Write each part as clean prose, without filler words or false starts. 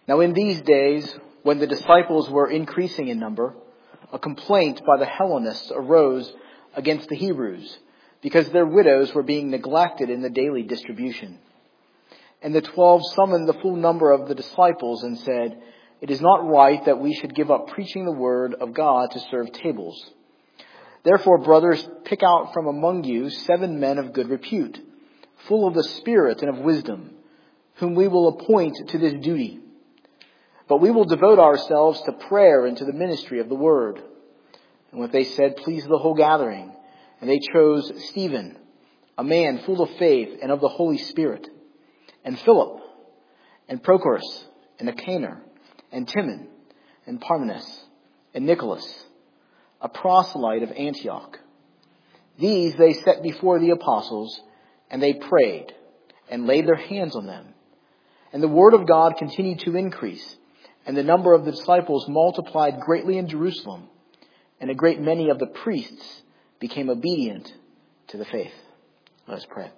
Now in these days, when the disciples were increasing in number, a complaint by the Hellenists arose against the Hebrews, because their widows were being neglected in the daily distribution. And the 12 summoned the full number of the disciples and said, "It is not right that we should give up preaching the word of God to serve tables. Therefore, brothers, pick out from among you 7 men of good repute, full of the Spirit and of wisdom, whom we will appoint to this duty. But we will devote ourselves to prayer and to the ministry of the word." And what they said pleased the whole gathering. And they chose Stephen, a man full of faith and of the Holy Spirit, and Philip, and Prochorus, and Nicanor, and Timon, and Parmenas, and Nicholas, a proselyte of Antioch. These they set before the apostles, and they prayed, and laid their hands on them. And the word of God continued to increase, and the number of the disciples multiplied greatly in Jerusalem, and a great many of the priests became obedient to the faith. Let us pray.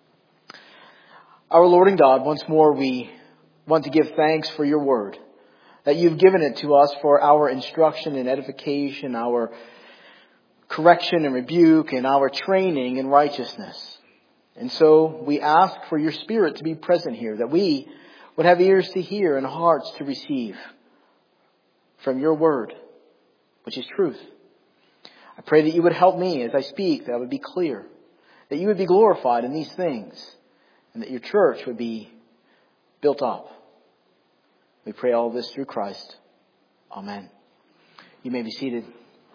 Our Lord and God, once more we want to give thanks for your word, that you've given it to us for our instruction and edification, our correction and rebuke, and our training in righteousness. And so we ask for your Spirit to be present here, that we would have ears to hear and hearts to receive from your word, which is truth. I pray that you would help me as I speak, that I would be clear, that you would be glorified in these things, and that your church would be built up. We pray all this through Christ. Amen. You may be seated.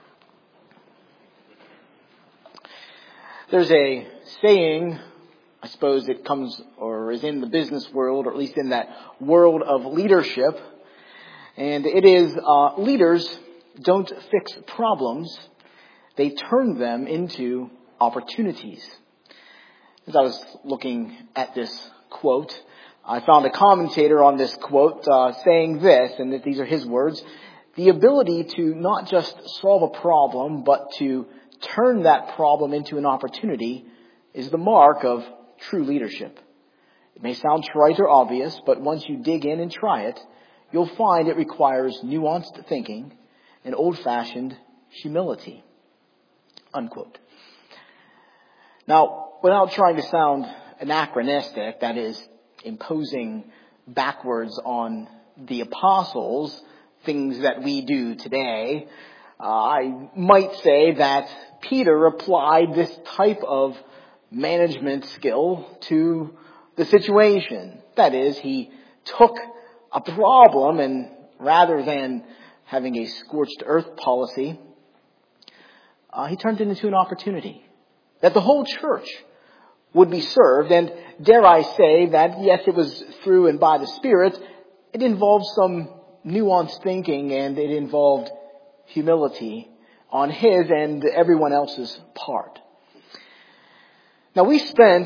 There's a saying, I suppose it comes or is in the business world, or at least in that world of leadership. And it is, leaders don't fix problems. They turn them into opportunities. As I was looking at this quote, I found a commentator on this quote saying this, and that these are his words: "The ability to not just solve a problem, but to turn that problem into an opportunity is the mark of true leadership. It may sound trite or obvious, but once you dig in and try it, you'll find it requires nuanced thinking and old-fashioned humility." Unquote. Now, without trying to sound anachronistic, that is, imposing backwards on the apostles things that we do today, I might say that Peter applied this type of management skill to the situation. That is, he took a problem and rather than having a scorched earth policy, he turned it into an opportunity that the whole church would be served. And dare I say that, yes, it was through and by the Spirit. It involved some nuanced thinking, and it involved humility on his and everyone else's part. Now we've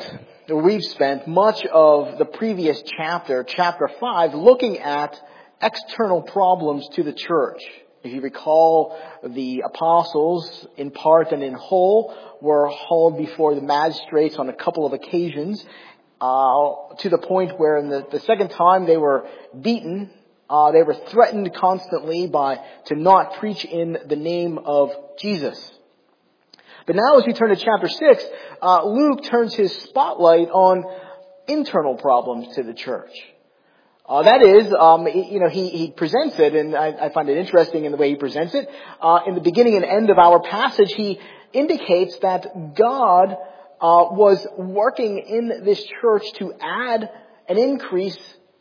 spent much of the previous chapter 5, looking at external problems to the church. If you recall, the apostles, in part and in whole, were hauled before the magistrates on a couple of occasions, to the point where in the second time they were beaten. They were threatened constantly to not preach in the name of Jesus. But now as we turn to chapter 6, Luke turns his spotlight on internal problems to the church. That is, he presents it, and I find it interesting in the way he presents it. In the beginning and end of our passage, he indicates that God was working in this church to add and increase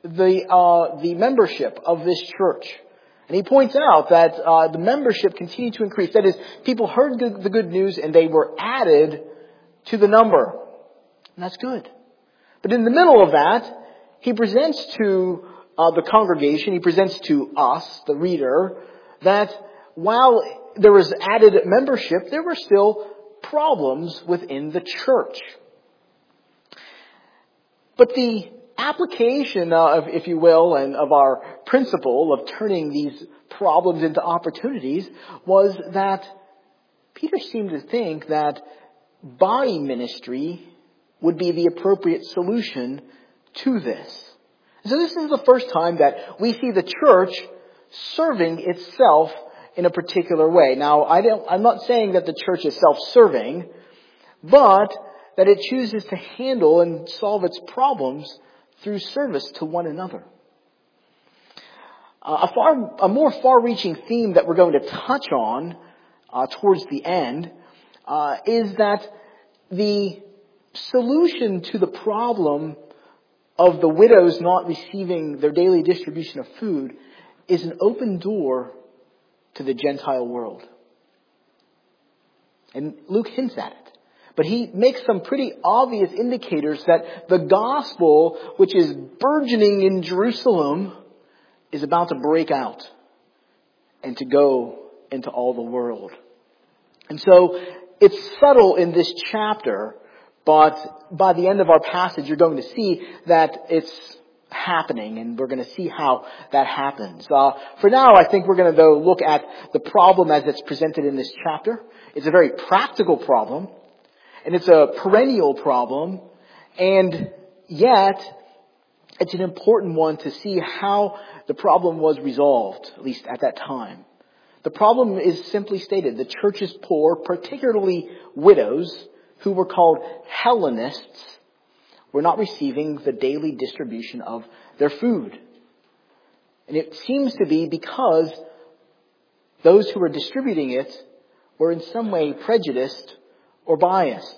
the membership of this church. And he points out that the membership continued to increase. That is, people heard the good news and they were added to the number. And that's good. But in the middle of that, he presents to the congregation, he presents to us, the reader, that while there was added membership, there were still problems within the church. But the application of, if you will, and of our principle of turning these problems into opportunities was that Peter seemed to think that body ministry would be the appropriate solution to this. So this is the first time that we see the church serving itself in a particular way. Now, I'm not saying that the church is self-serving, but that it chooses to handle and solve its problems through service to one another. A more far-reaching theme that we're going to touch on towards the end is that the solution to the problem of the widows not receiving their daily distribution of food is an open door to the Gentile world. And Luke hints at it. But he makes some pretty obvious indicators that the gospel, which is burgeoning in Jerusalem, is about to break out and to go into all the world. And so it's subtle in this chapter, but by the end of our passage, you're going to see that it's happening, and we're going to see how that happens. For now, I think we're going to, though, look at the problem as it's presented in this chapter. It's a very practical problem, and it's a perennial problem, and yet it's an important one to see how the problem was resolved, at least at that time. The problem is simply stated. The church's poor, particularly widows, who were called Hellenists, were not receiving the daily distribution of their food. And it seems to be because those who were distributing it were in some way prejudiced or biased.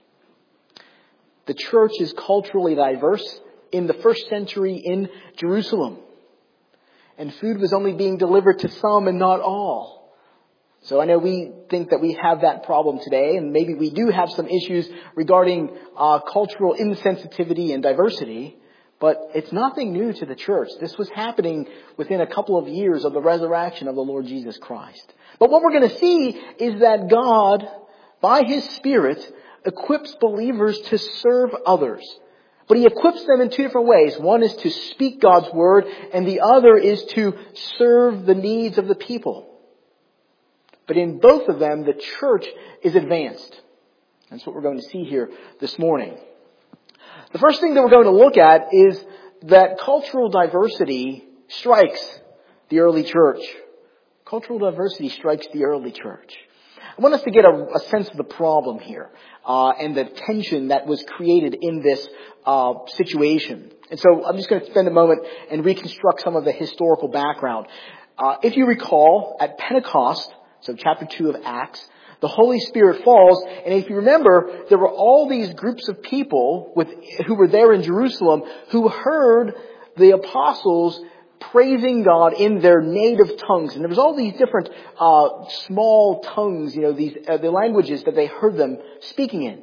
The church is culturally diverse in the first century in Jerusalem. And food was only being delivered to some and not all. So I know we think that we have that problem today, and maybe we do have some issues regarding cultural insensitivity and diversity, but it's nothing new to the church. This was happening within a couple of years of the resurrection of the Lord Jesus Christ. But what we're going to see is that God, by His Spirit, equips believers to serve others. But He equips them in two different ways. One is to speak God's word, and the other is to serve the needs of the people. But in both of them, the church is advanced. That's what we're going to see here this morning. The first thing that we're going to look at is that cultural diversity strikes the early church. Cultural diversity strikes the early church. I want us to get a sense of the problem here and the tension that was created in this situation. And so I'm just going to spend a moment and reconstruct some of the historical background. If you recall, at Pentecost, so chapter 2 of Acts, the Holy Spirit falls, and if you remember, there were all these groups of people who were there in Jerusalem who heard the apostles praising God in their native tongues. And there was all these different small tongues, the languages that they heard them speaking in.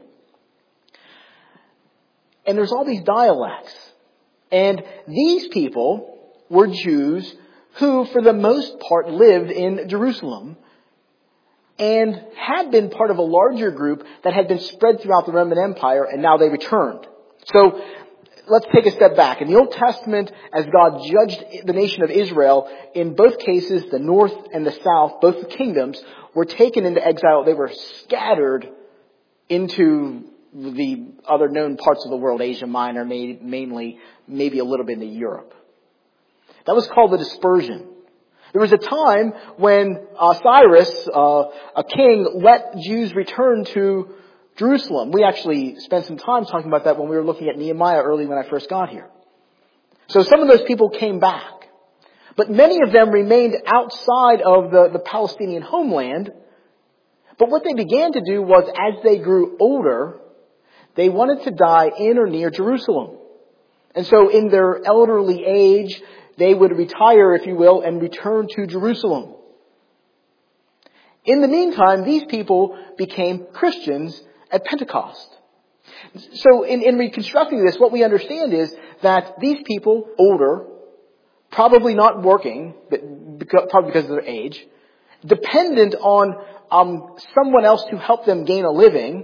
And there's all these dialects. And these people were Jews who, for the most part, lived in Jerusalem and had been part of a larger group that had been spread throughout the Roman Empire, and now they returned. So let's take a step back. In the Old Testament, as God judged the nation of Israel, in both cases, the north and the south, both the kingdoms, were taken into exile. They were scattered into the other known parts of the world, Asia Minor, mainly, maybe a little bit into Europe. That was called the dispersion. There was a time when Cyrus, a king, let Jews return to Jerusalem. We actually spent some time talking about that when we were looking at Nehemiah early when I first got here. So some of those people came back. But many of them remained outside of the Palestinian homeland. But what they began to do was, as they grew older, they wanted to die in or near Jerusalem. And so in their elderly age, they would retire, if you will, and return to Jerusalem. In the meantime, these people became Christians at Pentecost. So in reconstructing this, what we understand is that these people, older, probably not working, probably because of their age, dependent on someone else to help them gain a living,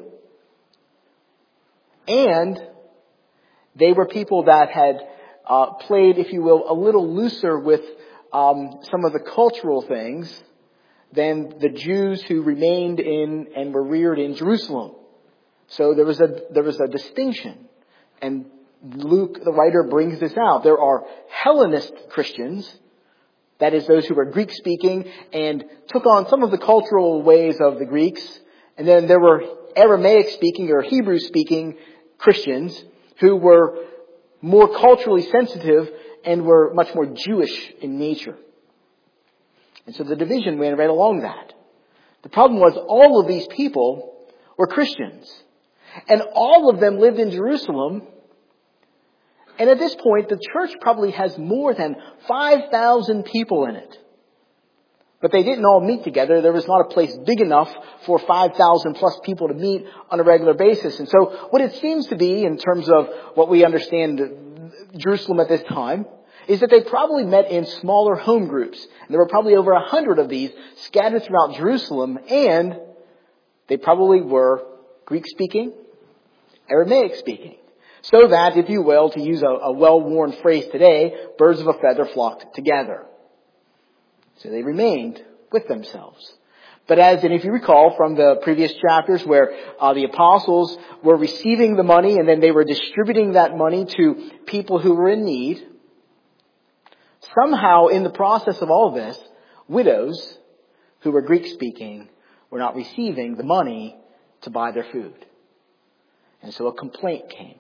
and they were people that had played, if you will, a little looser with some of the cultural things than the Jews who remained in and were reared in Jerusalem. So there was a distinction, and Luke, the writer, brings this out. There are Hellenist Christians, that is, those who were Greek-speaking and took on some of the cultural ways of the Greeks. And then there were Aramaic-speaking or Hebrew-speaking Christians who were more culturally sensitive and were much more Jewish in nature. And so the division ran right along that. The problem was all of these people were Christians. And all of them lived in Jerusalem. And at this point, the church probably has more than 5,000 people in it. But they didn't all meet together. There was not a place big enough for 5,000 plus people to meet on a regular basis. And so what it seems to be, in terms of what we understand Jerusalem at this time, is that they probably met in smaller home groups. And there were probably over 100 of these scattered throughout Jerusalem. And they probably were Greek-speaking, Aramaic-speaking. So that, if you will, to use a well-worn phrase today, birds of a feather flocked together. So they remained with themselves. But and if you recall from the previous chapters where the apostles were receiving the money and then they were distributing that money to people who were in need, somehow in the process of all this, widows who were Greek-speaking were not receiving the money to buy their food. And so a complaint came.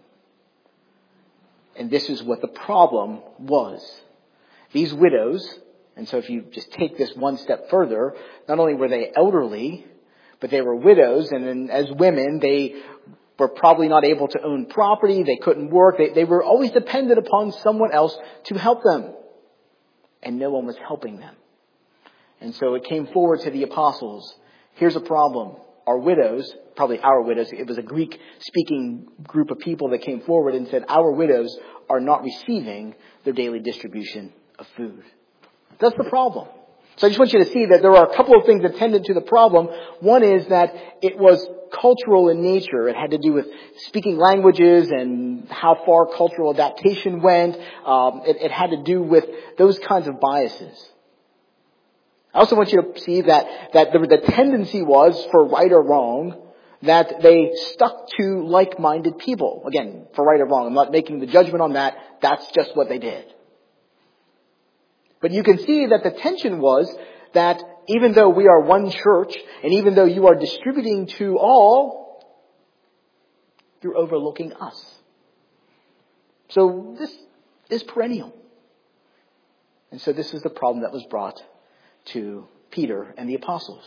And this is what the problem was. These widows, and so if you just take this one step further, not only were they elderly, but they were widows, and then as women, they were probably not able to own property, they couldn't work, they were always dependent upon someone else to help them. And no one was helping them. And so it came forward to the apostles, here's a problem. Our widows, probably our widows, it was a Greek-speaking group of people that came forward and said, our widows are not receiving their daily distribution of food. That's the problem. So I just want you to see that there are a couple of things attendant to the problem. One is that it was cultural in nature. It had to do with speaking languages and how far cultural adaptation went. It had to do with those kinds of biases. I also want you to see that the tendency was, for right or wrong, that they stuck to like-minded people. Again, for right or wrong, I'm not making the judgment on that. That's just what they did. But you can see that the tension was that even though we are one church, and even though you are distributing to all, you're overlooking us. So this is perennial. And so this is the problem that was brought to Peter and the apostles.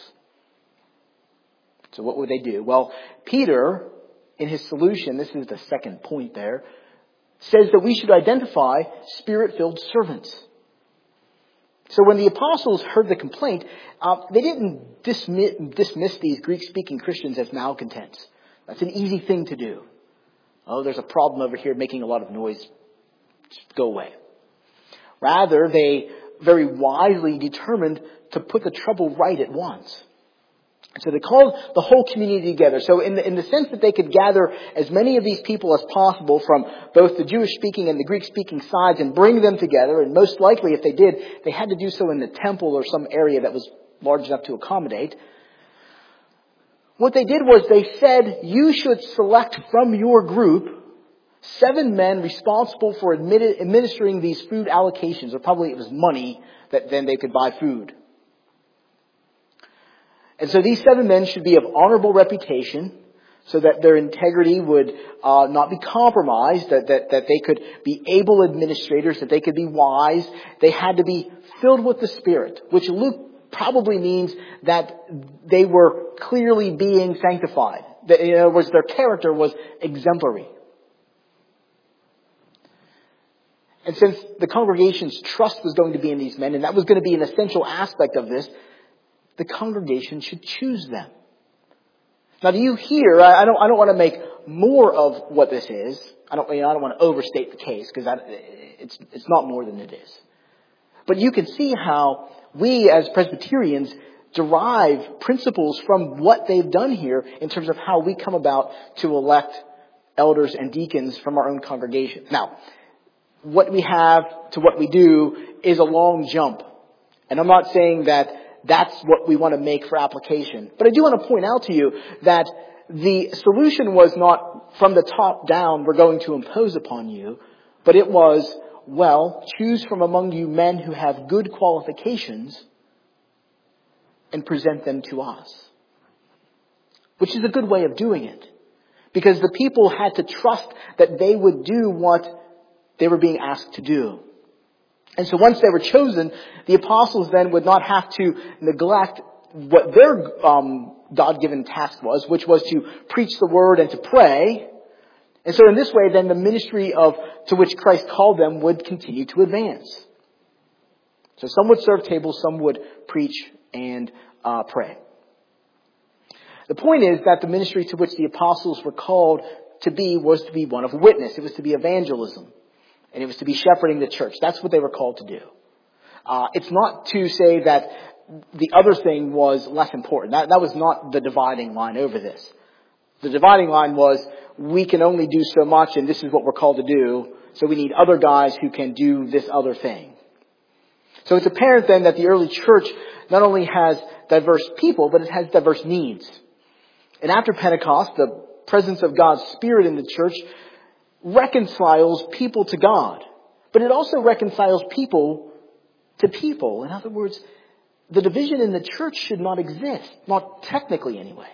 So what would they do? Well, Peter, in his solution, this is the second point there, says that we should identify Spirit-filled servants. So when the apostles heard the complaint, they didn't dismiss these Greek-speaking Christians as malcontents. That's an easy thing to do. Oh, there's a problem over here making a lot of noise. Just go away. Rather, they very wisely determined to put the trouble right at once. So they called the whole community together. So in the sense that they could gather as many of these people as possible from both the Jewish-speaking and the Greek-speaking sides and bring them together. And most likely, if they did, they had to do so in the temple or some area that was large enough to accommodate. What they did was they said, you should select from your group 7 men responsible for administering these food allocations, or probably it was money that then they could buy food. And so these 7 men should be of honorable reputation, so that their integrity would not be compromised, that they could be able administrators, that they could be wise. They had to be filled with the Spirit, which Luke probably means that they were clearly being sanctified. That, in other words, their character was exemplary. And since the congregation's trust was going to be in these men, and that was going to be an essential aspect of this, the congregation should choose them. Now, do you hear? I don't want to make more of what this is. I don't want to overstate the case, because it's not more than it is. But you can see how we as Presbyterians derive principles from what they've done here in terms of how we come about to elect elders and deacons from our own congregation. Now, what we have to what we do is a long jump. And I'm not saying that that's what we want to make for application. But I do want to point out to you that the solution was not from the top down, we're going to impose upon you, but it was, well, choose from among you men who have good qualifications and present them to us. Which is a good way of doing it. Because the people had to trust that they would do what they were being asked to do. And so once they were chosen, the apostles then would not have to neglect what their God-given task was, which was to preach the word and to pray. And so in this way, then the ministry to which Christ called them would continue to advance. So some would serve tables, some would preach and pray. The point is that the ministry to which the apostles were called to be was to be one of witness. It was to be evangelism. And it was to be shepherding the church. That's what they were called to do. It's not to say that the other thing was less important. That was not the dividing line over this. The dividing line was, we can only do so much and this is what we're called to do. So we need other guys who can do this other thing. So it's apparent then that the early church not only has diverse people, but it has diverse needs. And after Pentecost, the presence of God's Spirit in the church reconciles people to God. But it also reconciles people to people. In other words, the division in the church should not exist. Not technically anyway.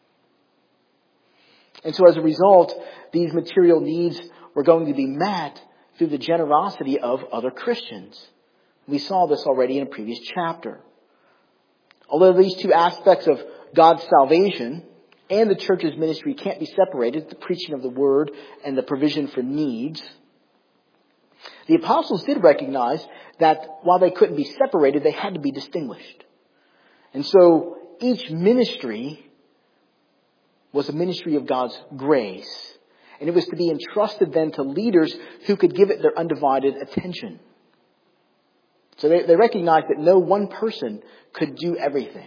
And so as a result, these material needs were going to be met through the generosity of other Christians. We saw this already in a previous chapter. Although these two aspects of God's salvation and the church's ministry can't be separated, the preaching of the word and the provision for needs, the apostles did recognize that while they couldn't be separated, they had to be distinguished. And so each ministry was a ministry of God's grace. And it was to be entrusted then to leaders who could give it their undivided attention. So they recognized that no one person could do everything.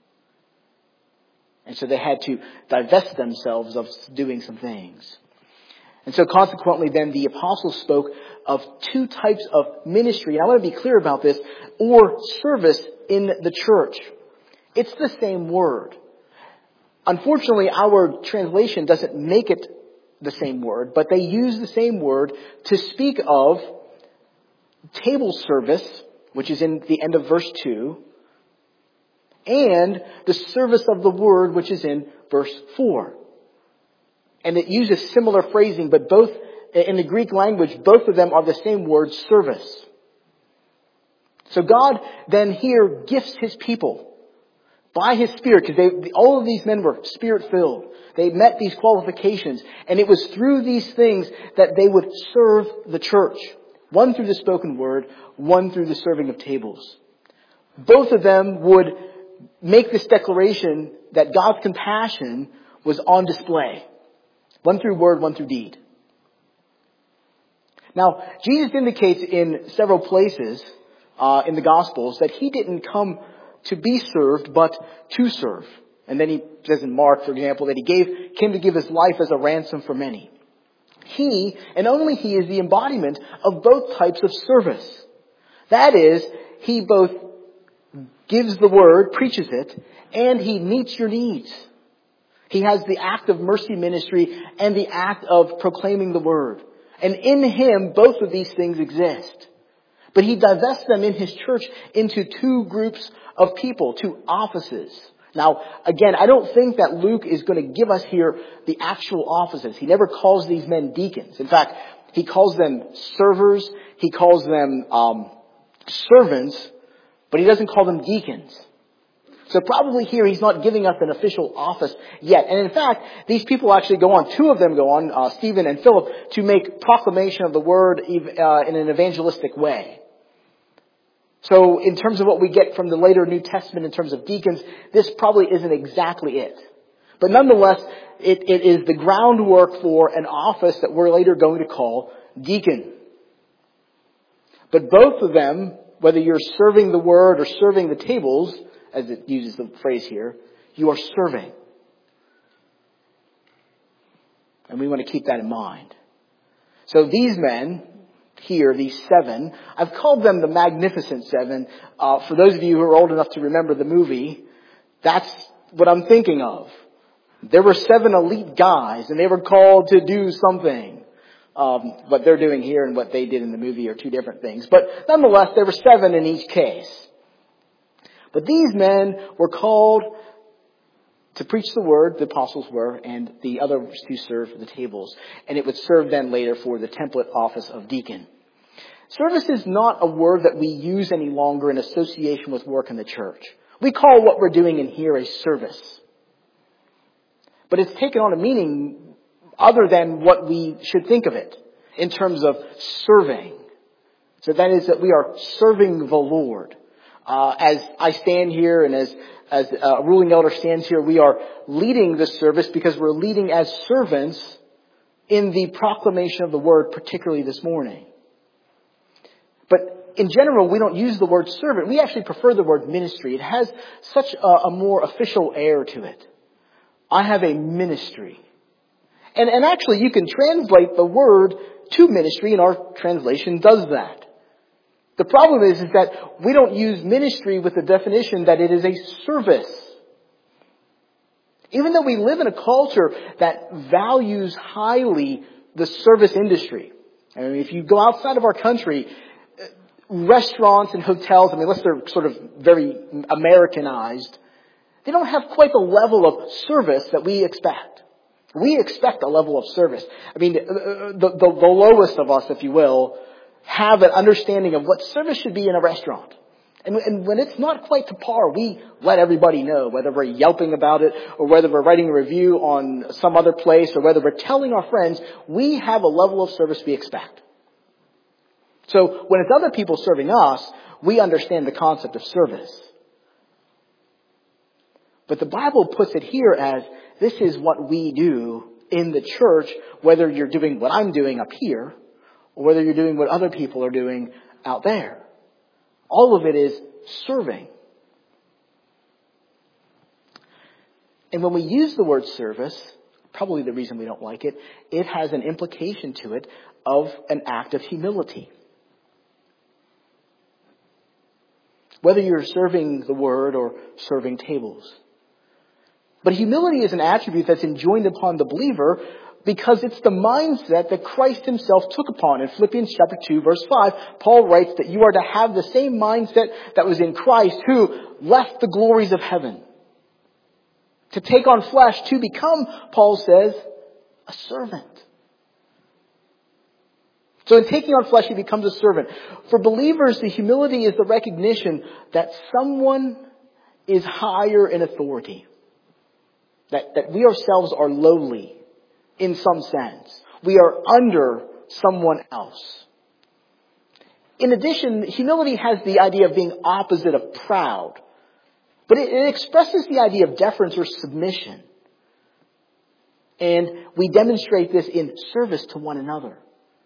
And so they had to divest themselves of doing some things. And so consequently then the apostles spoke of two types of ministry. And I want to be clear about this, or service in the church. It's the same word. Unfortunately, our translation doesn't make it the same word, but they use the same word to speak of table service, which is in the end of verse 2, and the service of the word, which is in verse 4. And it uses similar phrasing, but both, in the Greek language, both of them are the same word, service. So God then here gifts His people by His Spirit, because all of these men were Spirit-filled. They met these qualifications, and it was through these things that they would serve the church. One through the spoken word, one through the serving of tables. Both of them would make this declaration that God's compassion was on display. One through word, one through deed. Now, Jesus indicates in several places in the Gospels that He didn't come to be served, but to serve. And then He says in Mark, for example, that He came to give His life as a ransom for many. He, and only He, is the embodiment of both types of service. That is, He both gives the word, preaches it, and He meets your needs. He has the act of mercy ministry and the act of proclaiming the word. And in Him, both of these things exist. But He divests them in His church into two groups of people, two offices. Now, again, I don't think that Luke is going to give us here the actual offices. He never calls these men deacons. In fact, he calls them servers. He calls them servants, but he doesn't call them deacons. So probably here he's not giving us an official office yet. And in fact, these people actually go on, two of them go on, Stephen and Philip, to make proclamation of the word in an evangelistic way. So in terms of what we get from the later New Testament in terms of deacons, this probably isn't exactly it. But nonetheless, it is the groundwork for an office that we're later going to call deacon. But both of them, whether you're serving the word or serving the tables, as it uses the phrase here, you are serving. And we want to keep that in mind. So these men here, these seven, I've called them the Magnificent Seven. For those of you who are old enough to remember the movie, that's what I'm thinking of. There were 7 elite guys, and they were called to do something. What they're doing here and what they did in the movie are 2 different things. But nonetheless, there were 7 in each case. But these men were called to preach the word, the apostles were, and the others to serve the tables. And it would serve then later for the template office of deacon. Service is not a word that we use any longer in association with work in the church. We call what we're doing in here a service. But it's taken on a meaning other than what we should think of it in terms of serving. So that is that we are serving the Lord. As I stand here and as a ruling elder stands here, we are leading the service because we're leading as servants in the proclamation of the word, particularly this morning. But in general, we don't use the word servant. We actually prefer the word ministry. It has such a more official air to it. I have a ministry. And actually, you can translate the word to ministry, and our translation does that. The problem is that we don't use ministry with the definition that it is a service. Even though we live in a culture that values highly the service industry. I mean, if you go outside of our country, restaurants and hotels, unless they're sort of very Americanized, they don't have quite the level of service that we expect. We expect a level of service. I mean, the lowest of us, if you will, have an understanding of what service should be in a restaurant. And when it's not quite to par, we let everybody know, whether we're yelping about it or whether we're writing a review on some other place or whether we're telling our friends, we have a level of service we expect. So when it's other people serving us, we understand the concept of service. But the Bible puts it here as this is what we do in the church, whether you're doing what I'm doing up here or whether you're doing what other people are doing out there. All of it is serving. And when we use the word service, probably the reason we don't like it, it has an implication to it of an act of humility. Whether you're serving the word or serving tables. But humility is an attribute that's enjoined upon the believer because it's the mindset that Christ himself took upon. In Philippians chapter 2, verse 5, Paul writes that you are to have the same mindset that was in Christ, who left the glories of heaven to take on flesh, to become, Paul says, a servant. So in taking on flesh, he becomes a servant. For believers, the humility is the recognition that someone is higher in authority. That we ourselves are lowly in some sense. We are under someone else. In addition, humility has the idea of being opposite of proud. But it expresses the idea of deference or submission. And we demonstrate this in service to one another.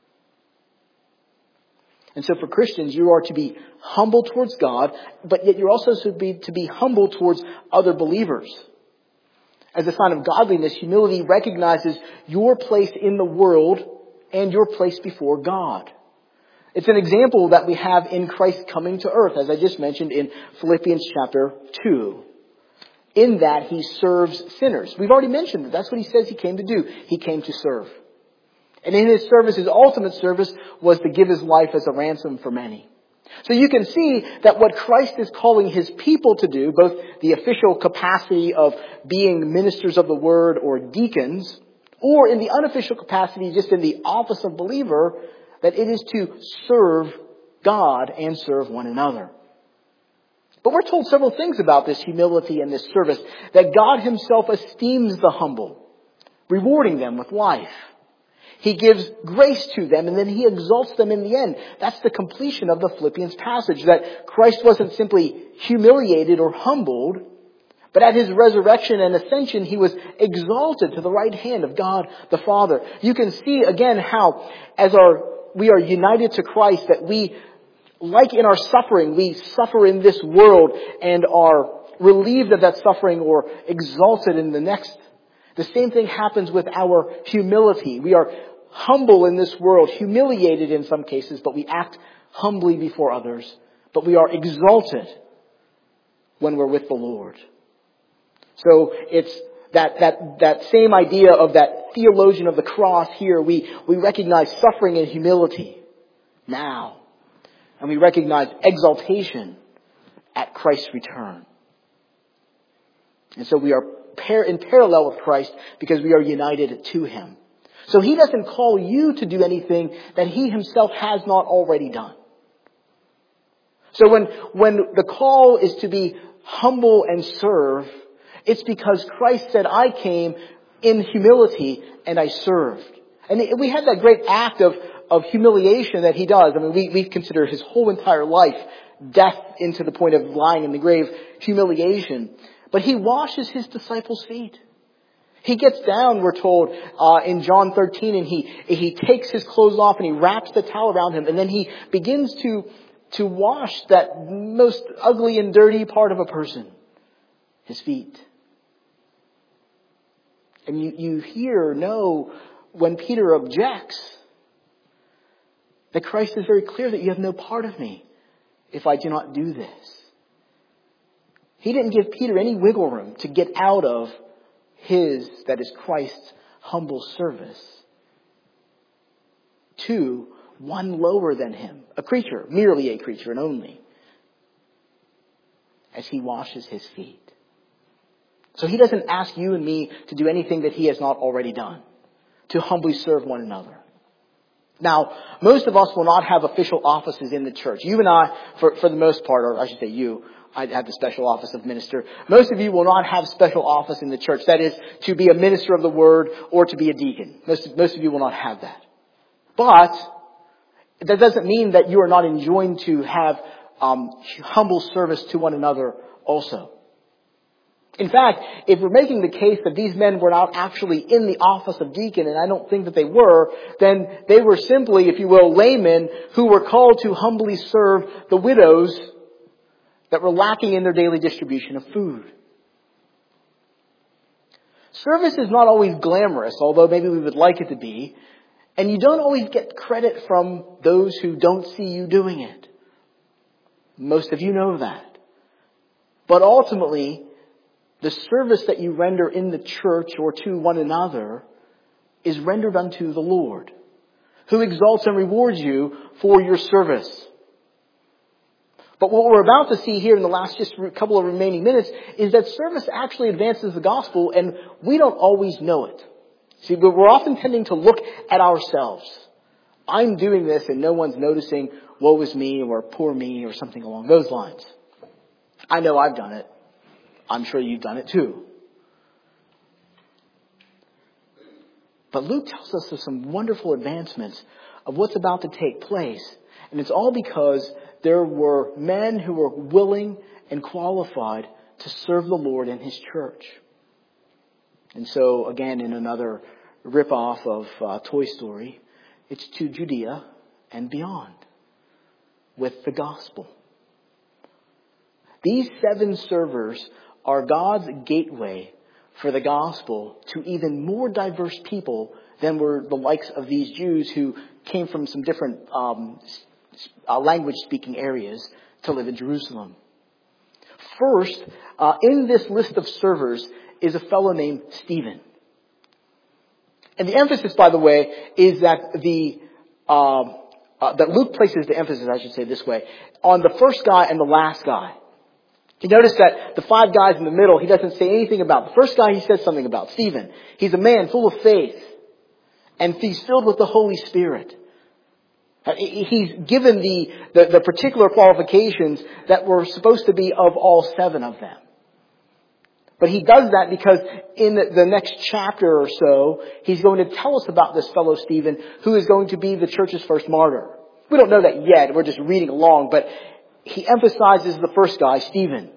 And so for Christians, you are to be humble towards God, but yet you're also to be humble towards other believers. As a sign of godliness, humility recognizes your place in the world and your place before God. It's an example that we have in Christ coming to earth, as I just mentioned in Philippians chapter 2. In that he serves sinners. We've already mentioned that that's what he says he came to do. He came to serve. And in his service, his ultimate service was to give his life as a ransom for many. So you can see that what Christ is calling his people to do, both the official capacity of being ministers of the word or deacons, or in the unofficial capacity, just in the office of believer, that it is to serve God and serve one another. But we're told several things about this humility and this service. That God himself esteems the humble, rewarding them with life. He gives grace to them and then he exalts them in the end. That's the completion of the Philippians passage. That Christ wasn't simply humiliated or humbled, but at his resurrection and ascension, he was exalted to the right hand of God the Father. You can see again how as we are united to Christ, that we, like in our suffering, we suffer in this world and are relieved of that suffering or exalted in the next. The same thing happens with our humility. We are humble in this world, humiliated in some cases, but we act humbly before others. But we are exalted when we're with the Lord. So it's that same idea of that theologian of the cross here, we recognize suffering and humility now. And we recognize exaltation at Christ's return. And so we are in parallel with Christ because we are united to Him. So He doesn't call you to do anything that He Himself has not already done. So when the call is to be humble and serve, it's because Christ said, I came in humility and I served. And we have that great act of humiliation that He does. I mean, we consider His whole entire life, death into the point of lying in the grave, humiliation. But He washes His disciples' feet. He gets down, we're told, in John 13, and he takes His clothes off and He wraps the towel around Him. And then He begins to wash that most ugly and dirty part of a person, His feet. And you know, when Peter objects, that Christ is very clear that you have no part of me if I do not do this. He didn't give Peter any wiggle room to get out of that is Christ's humble service to one lower than Him, a creature, merely a creature and only, as He washes His feet. So He doesn't ask you and me to do anything that He has not already done, to humbly serve one another. Now, most of us will not have official offices in the church. You and I, for the most part, or I should say you, I have the special office of minister. Most of you will not have special office in the church. That is, to be a minister of the word or to be a deacon. Most of you will not have that. But that doesn't mean that you are not enjoined to have humble service to one another also. In fact, if we're making the case that these men were not actually in the office of deacon, and I don't think that they were, then they were simply, if you will, laymen who were called to humbly serve the widows that were lacking in their daily distribution of food. Service is not always glamorous, although maybe we would like it to be, and you don't always get credit from those who don't see you doing it. Most of you know that. But ultimately, the service that you render in the church or to one another is rendered unto the Lord, who exalts and rewards you for your service. But what we're about to see here in the last just couple of remaining minutes is that service actually advances the gospel, and we don't always know it. See, but we're often tending to look at ourselves. I'm doing this and no one's noticing, woe is me or poor me or something along those lines. I know I've done it. I'm sure you've done it too. But Luke tells us of some wonderful advancements of what's about to take place. And it's all because there were men who were willing and qualified to serve the Lord in His church. And so, again, in another rip-off of Toy Story, it's to Judea and beyond with the gospel. These 7 servers are God's gateway for the gospel to even more diverse people than were the likes of these Jews who came from some different language-speaking areas to live in Jerusalem. First, in this list of servers is a fellow named Stephen. And the emphasis, by the way, is that that Luke places the emphasis, I should say this way, on the first guy and the last guy. You notice that the 5 guys in the middle, he doesn't say anything about. The first guy he says something about, Stephen. He's a man full of faith, and he's filled with the Holy Spirit. He's given the particular qualifications that were supposed to be of all 7 of them. But he does that because in the next chapter or so, he's going to tell us about this fellow Stephen, who is going to be the church's first martyr. We don't know that yet. We're just reading along, but he emphasizes the first guy, Stephen.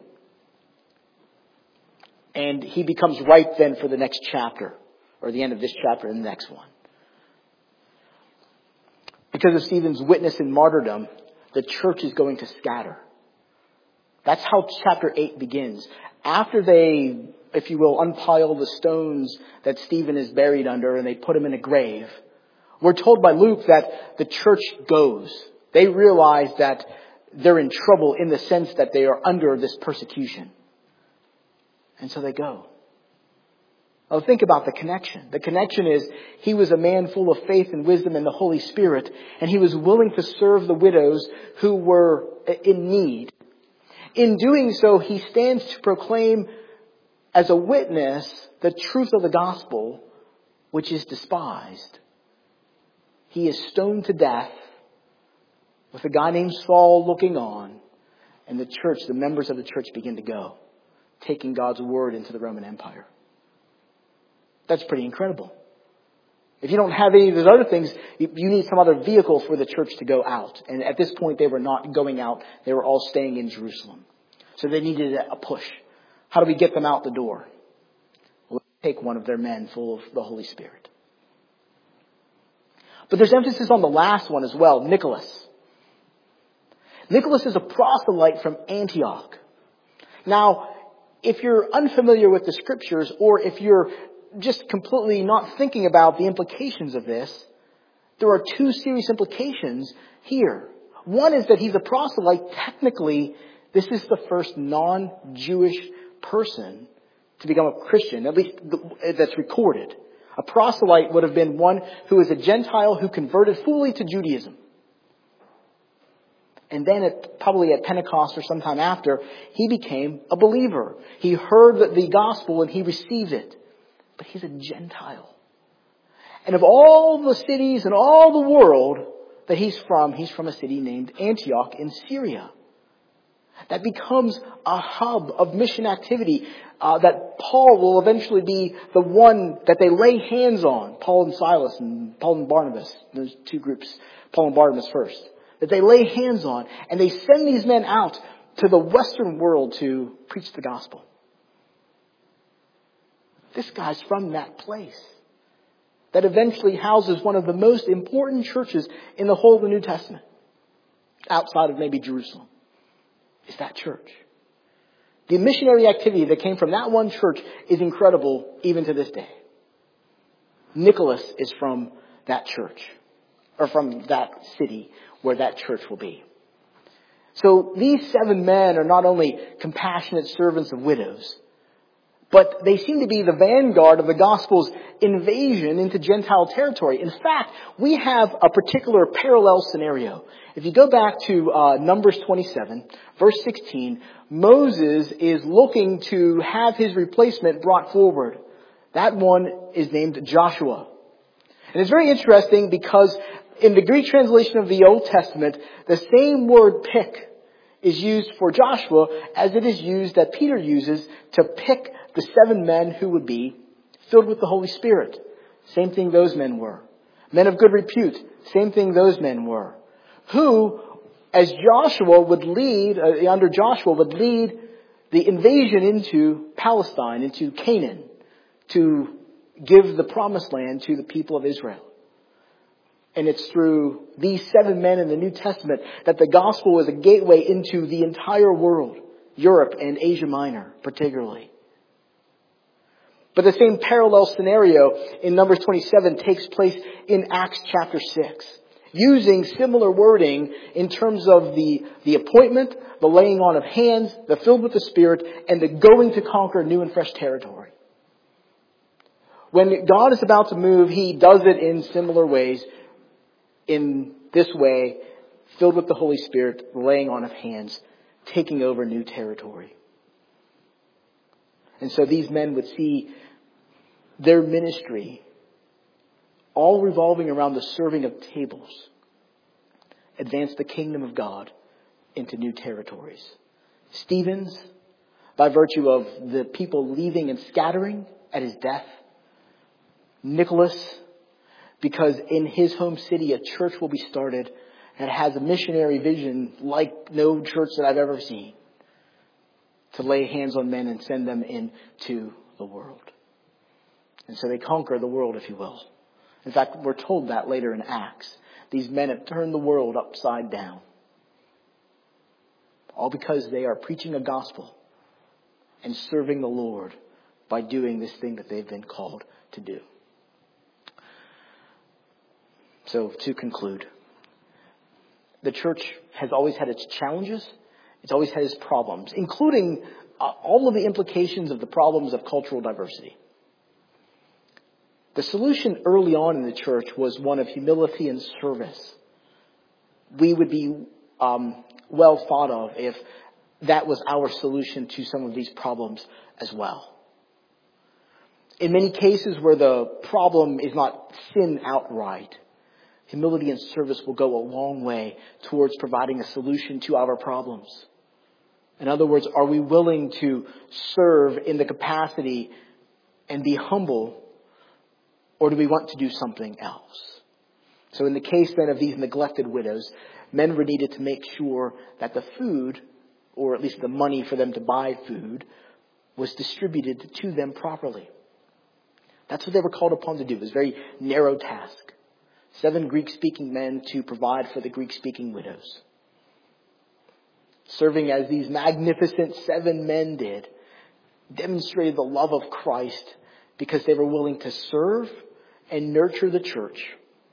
And he becomes ripe then for the next chapter, or the end of this chapter and the next one. Because of Stephen's witness in martyrdom, the church is going to scatter. That's how chapter 8 begins. After they, if you will, unpile the stones that Stephen is buried under and they put him in a grave, we're told by Luke that the church goes. They realize that they're in trouble in the sense that they are under this persecution. And so they go. Oh, think about the connection. The connection is he was a man full of faith and wisdom and the Holy Spirit, and he was willing to serve the widows who were in need. In doing so, he stands to proclaim as a witness the truth of the gospel, which is despised. He is stoned to death with a guy named Saul looking on, and the members of the church begin to go, taking God's word into the Roman Empire. That's pretty incredible. If you don't have any of those other things, you need some other vehicle for the church to go out. And at this point, they were not going out. They were all staying in Jerusalem. So they needed a push. How do we get them out the door? Well, let's take one of their men full of the Holy Spirit. But there's emphasis on the last one as well, Nicholas. Nicholas is a proselyte from Antioch. Now, if you're unfamiliar with the scriptures, or if you're just completely not thinking about the implications of this, there are two serious implications here. One is that he's a proselyte. Technically, this is the first non-Jewish person to become a Christian, at least that's recorded. A proselyte would have been one who was a Gentile who converted fully to Judaism. And then probably at Pentecost or sometime after, he became a believer. He heard the gospel and he received it. But he's a Gentile. And of all the cities in all the world that he's from a city named Antioch in Syria. That becomes a hub of mission activity that Paul will eventually be the one that they lay hands on. Paul and Silas and Paul and Barnabas. Those two groups. Paul and Barnabas first. That they lay hands on. And they send these men out to the Western world to preach the gospel. This guy's from that place. That eventually houses one of the most important churches in the whole of the New Testament. Outside of maybe Jerusalem. Is that church. The missionary activity that came from that one church is incredible even to this day. Nicholas is from that church, or from that city where that church will be. So these 7 men are not only compassionate servants of widows, but they seem to be the vanguard of the gospel's invasion into Gentile territory. In fact, we have a particular parallel scenario. If you go back to Numbers 27, verse 16, Moses is looking to have his replacement brought forward. That one is named Joshua. And it's very interesting because in the Greek translation of the Old Testament, the same word pick is used for Joshua as it is used that Peter uses to pick the 7 men who would be filled with the Holy Spirit. Same thing those men were. Men of good repute. Same thing those men were. Who, as Joshua would lead, under Joshua would lead the invasion into Palestine, into Canaan, to give the promised land to the people of Israel. And it's through these 7 men in the New Testament that the gospel is a gateway into the entire world. Europe and Asia Minor, particularly. But the same parallel scenario in Numbers 27 takes place in Acts chapter 6. Using similar wording in terms of the appointment, the laying on of hands, the filled with the Spirit, and the going to conquer new and fresh territory. When God is about to move, He does it in similar ways. In this way, filled with the Holy Spirit, laying on of hands, taking over new territory. And so these men would see their ministry all revolving around the serving of tables, advance the kingdom of God into new territories. Stephen's, by virtue of the people leaving and scattering at his death. Nicholas, because in his home city a church will be started that has a missionary vision like no church that I've ever seen. To lay hands on men and send them into the world. And so they conquer the world, if you will. In fact, we're told that later in Acts. These men have turned the world upside down. All because they are preaching a gospel and serving the Lord by doing this thing that they've been called to do. So to conclude, the church has always had its challenges. It's always had its problems, including all of the implications of the problems of cultural diversity. The solution early on in the church was one of humility and service. We would be well thought of if that was our solution to some of these problems as well. In many cases where the problem is not sin outright, humility and service will go a long way towards providing a solution to our problems. In other words, are we willing to serve in the capacity and be humble, or do we want to do something else? So in the case then of these neglected widows, men were needed to make sure that the food, or at least the money for them to buy food, was distributed to them properly. That's what they were called upon to do. It was a very narrow task. 7 Greek-speaking men to provide for the Greek-speaking widows. Serving as these magnificent 7 men did, demonstrated the love of Christ because they were willing to serve and nurture the church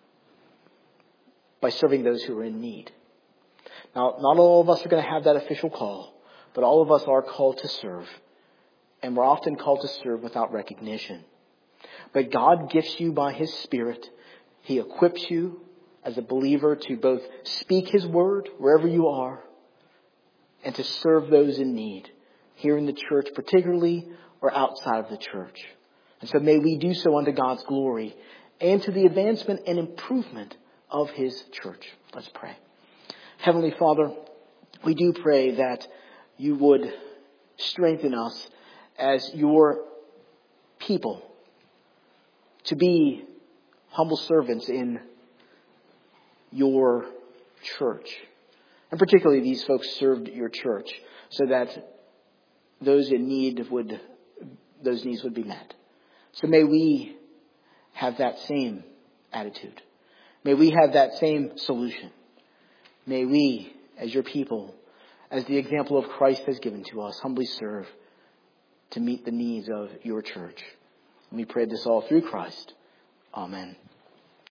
by serving those who were in need. Now, not all of us are going to have that official call, but all of us are called to serve. And we're often called to serve without recognition. But God gifts you by His Spirit. He equips you as a believer to both speak His word wherever you are and to serve those in need here in the church particularly or outside of the church. And so may we do so unto God's glory and to the advancement and improvement of His church. Let's pray. Heavenly Father, we do pray that you would strengthen us as your people to be humble servants in your church. And particularly these folks served your church so that those in need those needs would be met. So may we have that same attitude. May we have that same solution. May we, as your people, as the example of Christ has given to us, humbly serve to meet the needs of your church. And we pray this all through Christ. Amen.